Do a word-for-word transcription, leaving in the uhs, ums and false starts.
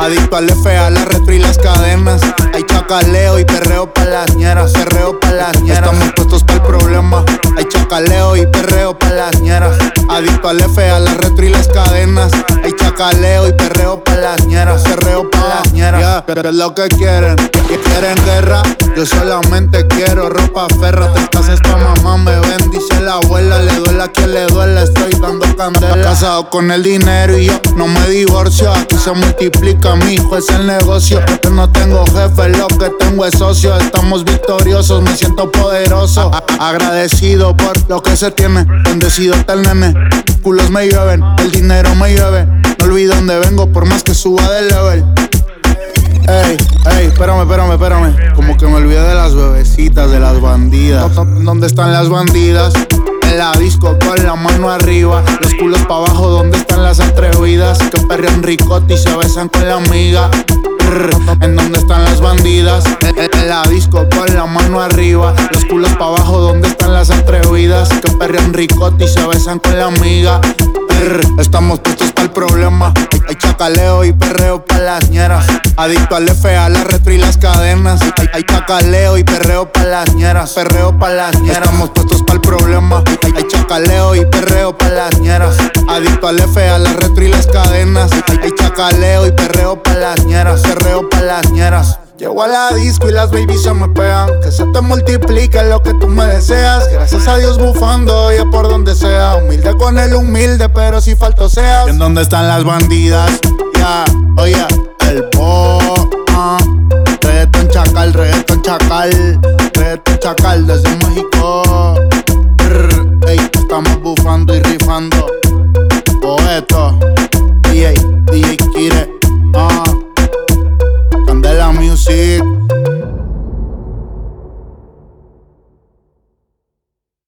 Adicto al F, a la retro y las cadenas. Hay chacaleo y perreo pa' las ñeras. Perreo pa' las ñeras. Estamos puestos pa' el problema. Hay chacaleo y perreo pa' las ñeras. Adicto al F, a la retro y las cadenas. Hay chacaleo y perreo pa' las ñeras. Perreo pa' las ñeras. Yeah, ¿qué es lo que quieren? ¿Que quieren guerra? Yo solamente quiero ropa ferra. Te casas pa' mamá, me ven, dice la abuela. Le duele a quien le duele, estoy dando candela. Casado con el dinero y yo no me divorcio. Aquí se multiplica, mi hijo es el negocio. Yo no tengo jefe, lo que tengo es socio. Estamos victoriosos, me siento poderoso. A Agradecido por lo que se tiene. Bendecido está el nene. Culos me llueven, el dinero me llueve. No olvido dónde vengo por más que suba de level. Ey, ey, espérame, espérame, espérame. Como que me olvidé de las bebecitas, de las bandidas. ¿Dónde están las bandidas? En la disco con la mano arriba, los culos pa' abajo, ¿dónde están las atrevidas? Que perrean ricote y se besan con la amiga. ¿En dónde están las bandidas? En, en, en la disco con la mano arriba, los culos pa' abajo, ¿dónde están las atrevidas? Que perrean ricote y se besan con la amiga. Estamos puestos para el problema. Hay chacaleo y perreo pa' las ñeras. Adicto al F, a la retro y las cadenas. Hay, hay chacaleo y perreo pa' las ñeras. Perreo pa' las ñeras. Estamos puestos para el problema. Hay, hay chacaleo y perreo pa' las ñeras. Adicto al F, a la retro y las cadenas. Hay, hay chacaleo y perreo pa' las ñeras. Perreo pa' las ñeras. Llego a la disco y las babies se me pegan. Que se te multiplique lo que tú me deseas. Gracias a Dios bufando ya por donde sea. Humilde con el humilde, pero si falto seas. ¿Y en dónde están las bandidas? Ya, yeah, oye, el bo, uh. Reggaeton chacal, reggaeton chacal. Reggaeton chacal desde México.